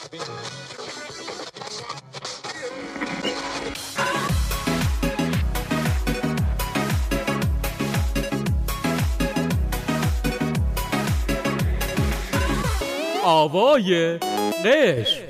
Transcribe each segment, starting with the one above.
آوای قشم.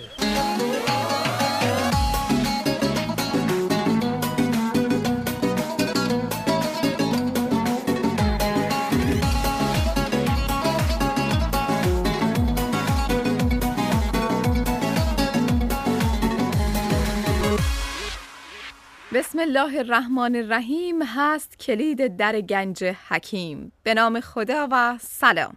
بسم الله الرحمن الرحیم هست کلید در گنج حکیم. به نام خدا و سلام.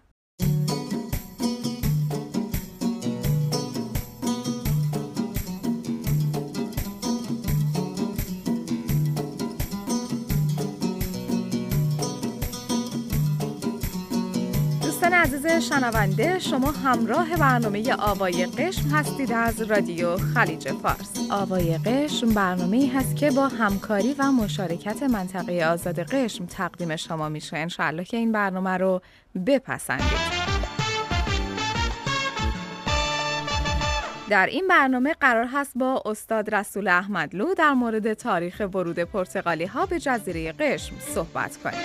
دوستان عزیز شنونده، شما همراه برنامه آوای قشم هستید از رادیو خلیج فارس. آوای قشم برنامه‌ای هست که با همکاری و مشارکت منطقه آزاد قشم تقدیم شما میشه. انشالله که این برنامه رو بپسندید. در این برنامه قرار هست با استاد رسول احمدلو در مورد تاریخ ورود پرتغالی ها به جزیره قشم صحبت کنیم.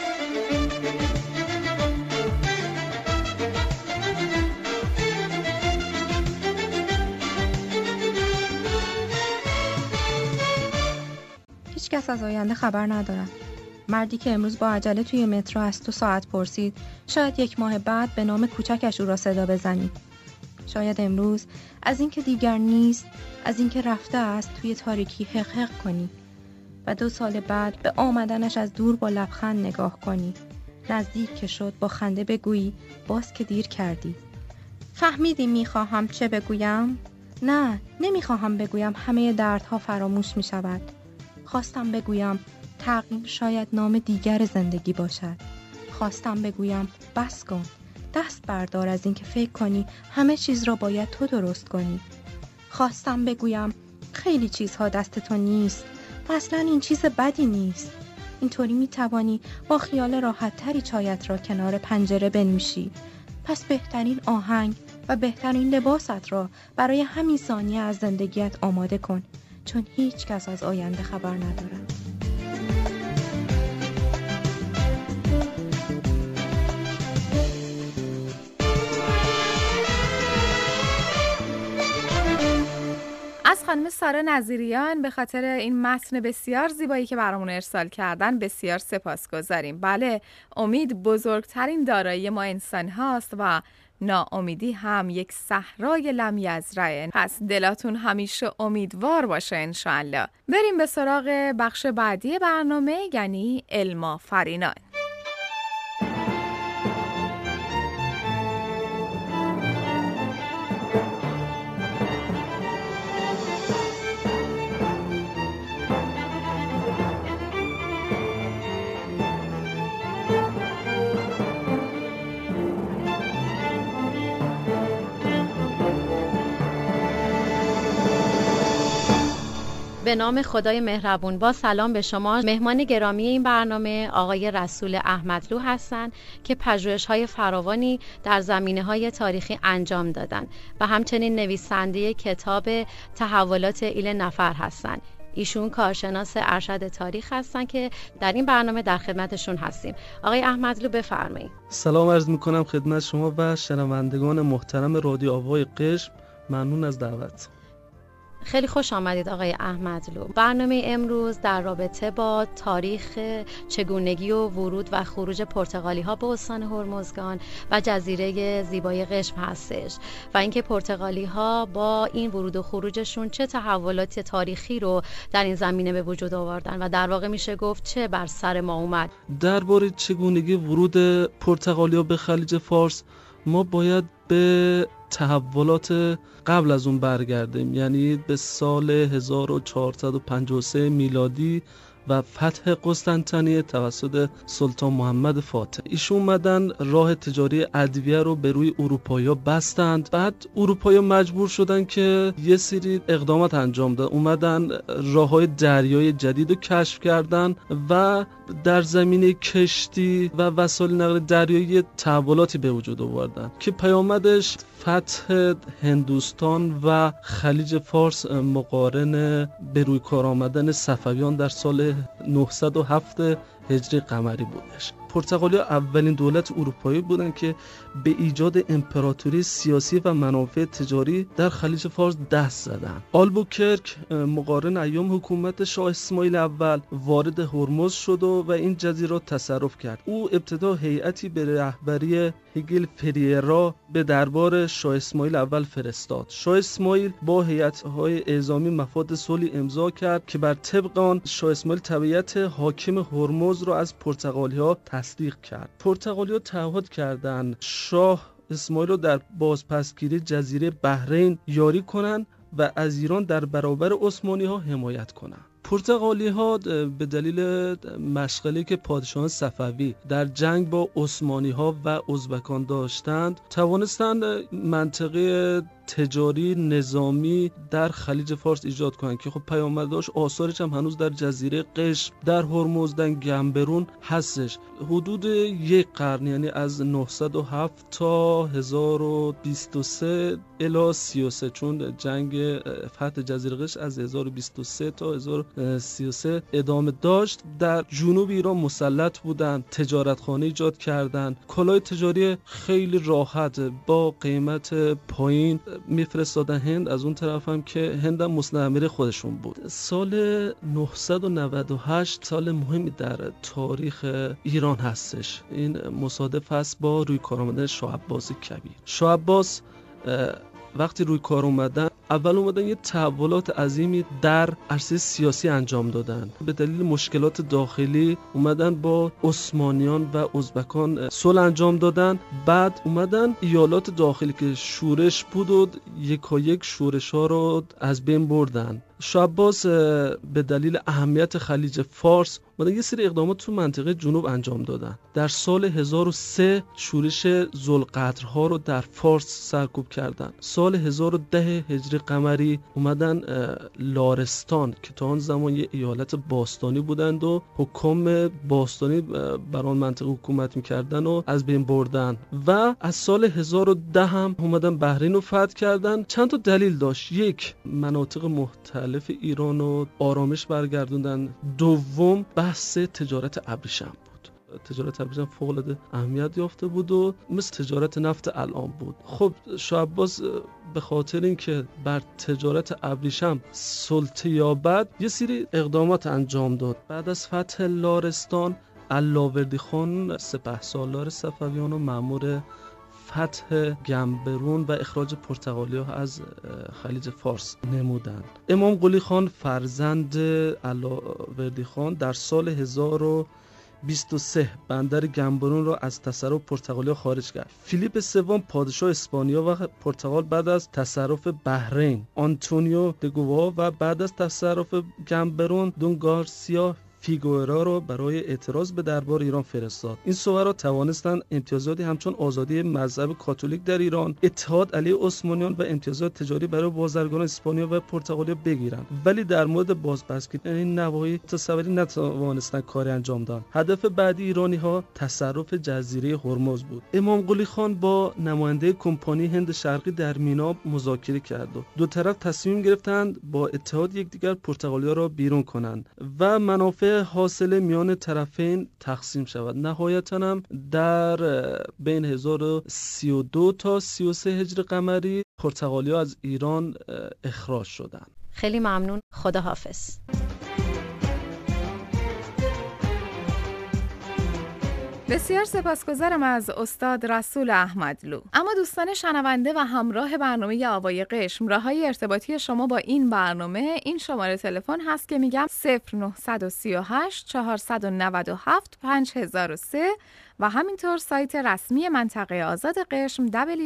هیچ کس از آینده خبر ندارد. مردی که امروز با عجله توی مترو از 2 ساعت پرسید شاید 1 ماه بعد به نام کوچکش او را صدا بزنید. شاید امروز از اینکه دیگر نیست، از اینکه رفته است توی تاریکی حق کنی و 2 سال بعد به آمدنش از دور با لبخند نگاه کنی. نزدیک که شد با خنده بگویی باز که دیر کردی. فهمیدی میخواهم چه بگویم؟ نه، نمیخواهم بگویم همه دردها فراموش میشود. خواستم بگویم تغییر شاید نام دیگر زندگی باشد. خواستم بگویم بس کن، دست بردار از این که فکر کنی همه چیز را باید تو درست کنی. خواستم بگویم خیلی چیزها دست تو نیست و اصلا این چیز بدی نیست. اینطوری میتوانی با خیال راحت تری چایت را کنار پنجره بنوشی. پس بهترین آهنگ و بهترین لباست را برای همین ثانیه از زندگیت آماده کن، چون هیچ کس از آینده خبر ندارد. از خانم سارا نظیریان به خاطر این متن بسیار زیبایی که برامون ارسال کردن بسیار سپاسگزاریم. بله، امید بزرگترین دارایی ما انسان هاست و ناامیدی هم یک صحرای لم یزرعه. پس دلاتون همیشه امیدوار باشه انشالله. بریم به سراغ بخش بعدی برنامه، یعنی علم آفرینان. به نام خدای مهربون، با سلام به شما. مهمان گرامی این برنامه آقای رسول احمدلو هستند که پژوهش‌های فراوانی در زمینه‌های تاریخی انجام دادند و همچنین نویسنده کتاب تحولات ایل نفر هستند. ایشون کارشناس ارشد تاریخ هستند که در این برنامه در خدمتشون هستیم. آقای احمدلو بفرمایید. سلام عرض می‌کنم خدمت شما و شنوندگان محترم رادیو آوای قشم. ممنون از دعوت. خیلی خوش آمدید آقای احمدلو. برنامه امروز در رابطه با تاریخ چگونگی و ورود و خروج پرتغالی ها به استان هرمزگان و جزیره زیبای قشم هستش و اینکه پرتغالی ها با این ورود و خروجشون چه تحولات تاریخی رو در این زمینه به وجود آوردن و در واقع میشه گفت چه بر سر ما اومد. درباره چگونگی ورود پرتغالی ها به خلیج فارس ما باید به تحولات قبل از اون برگردیم، یعنی به سال 1453 میلادی و فتح قسطنطنیه توسط سلطان محمد فاتح. ایشون اومدن راه تجاری ادویه رو به روی اروپایی‌ها بستند. بعد اروپایی‌ها مجبور شدن که یه سری اقدامات انجام دادن، اومدن راه‌های دریایی جدید رو کشف کردن و در زمینه کشتی و وسایل نقل دریایی تحولاتی به وجود آوردن که پیامدش فتح هندوستان و خلیج فارس مقارن به روی کار آمدن صفویان در سال 907 هجری قمری بودش. پرتغالیا اولین دولت اروپایی بودند که به ایجاد امپراتوری سیاسی و منافع تجاری در خلیج فارس دست زدند. آلبوکرک مقارن ایام حکومت شاه اسماعیل اول وارد هرمز شد و این جزیره تصرف کرد. او ابتدا هیئتی به رهبری هیگل فریرا به دربار شاه اسماعیل اول فرستاد. شاه اسماعیل با هیئت‌های اعزامی مفاد صلحی امضا کرد که بر طبق آن شاه اسماعیل تبعیت حاکم هرمز را از پرتغالی‌ها تصدیق کرد. پرتغالی‌ها تعهد کردند شاه اسماعیل را در بازپسگیری جزیره بحرین یاری کنند و از ایران در برابر عثمانی‌ها حمایت کنند. پرتغالی‌ها به دلیل مشغله‌ای که پادشاهان صفوی در جنگ با عثمانی‌ها و ازبکان داشتند، توانستند منطقه تجاری نظامی در خلیج فارس ایجاد کنند که خب پیامداش آثارش هم هنوز در جزیره قشم، در هرمز، در گنبرون هستش. حدود یک قرن، یعنی از 907 تا 1023 الی 33، چون جنگ فتح جزیره قشم از 1023 تا 1033 ادامه داشت، در جنوب ایران مسلط بودند، تجارتخانه ایجاد کردند، کالای تجاری خیلی راحت با قیمت پایین میفرستادن هند. از اون طرف هم که هند هم مستعمره خودشون بود. سال 998 سال مهمی در تاریخ ایران هستش. این مصادف است با روی کار آمدن شاه عباس کبیر. شاه عباس وقتی روی کار اومدن یه تحولات عظیمی در عرصه سیاسی انجام دادن. به دلیل مشکلات داخلی اومدن با عثمانیان و ازبکان صلح انجام دادن. بعد اومدن ایالات داخلی که شورش بود و یکایک شورش ها رو از بین بردن. شاه عباس به دلیل اهمیت خلیج فارس اومدن یه سری اقدامات تو منطقه جنوب انجام دادن. در سال 1003 شورش ذوالقدرها رو در فارس سرکوب کردن. سال 1010 هجری قمری اومدن لارستان که تا آن زمان یه ایالت باستانی بودند و حکام باستانی بر آن منطقه حکومت میکردن و از بین بردن. و از سال 1010 هم اومدن بحرین رو فتح کردن. چند تا دلیل داشت. یک، مناطق مختلف ایران رو آرامش برگردوندن. دوم، بحث تجارت ابریشم بود. تجارت ابریشم فوق‌العاده اهمیت یافته بود و مثل تجارت نفت الان بود. خب شاه عباس به خاطر اینکه بر تجارت ابریشم سلطه یابد یه سری اقدامات انجام داد. بعد از فتح لارستان، علاوردی خان سپهسالار صفویان و مأمور فتح گنبرون و اخراج پرتغالی‌ها از خلیج فارس نمودند. امام قلی خان فرزند علاوردی خان در سال 1023 بندر گنبرون را از تصرف پرتغالی‌ها خارج کرد. فیلیپ سوم پادشاه اسپانیا و پرتغال بعد از تصرف بحرین، آنتونیو دگووا و بعد از تصرف گنبرون دون گارسیا فیگوئرا رو برای اعتراض به دربار ایران فرستاد. این سوارا توانستند امتیازاتی همچون آزادی مذهب کاتولیک در ایران، اتحاد علیه عثمانیان و امتیازات تجاری برای بازرگانان اسپانیا و پرتغالیا بگیرند. ولی در مورد بازپسگیری این نواحی تصوری نتوانستند کاری انجام دهند. هدف بعدی ایرانی‌ها تصرف جزیره هرمز بود. امام قلی خان با نماینده کمپانی هند شرقی در مینا مذاکره کرد و دو طرف تصمیم گرفتند با اتحاد یکدیگر پرتغالیا را بیرون کنند و منافع حاصل میان طرفین تقسیم شود. نهایتاً هم در بین 1032 تا 33 هجری قمری پرتغالی‌ها از ایران اخراج شدند. خیلی ممنون. خداحافظ. بسیار سپاسگزارم از استاد رسول احمدلو. اما دوستان شنونده و همراه برنامه آوای قشم، راههای ارتباطی شما با این برنامه این شماره تلفن هست که میگم 0938 497 5003 و همینطور سایت رسمی منطقه آزاد قشم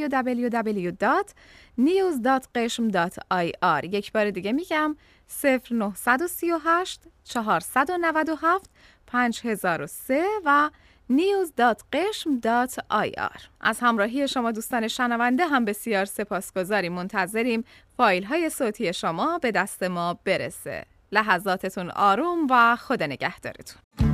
www.news.qeshm.ir. یک بار دیگه میگم 0938 497 5003 و news.qeshm.ir. از همراهی شما دوستان شنونده هم بسیار سپاسگزاریم. منتظریم فایل های صوتی شما به دست ما برسه. لحظاتتون آروم و خدا نگهدارتون.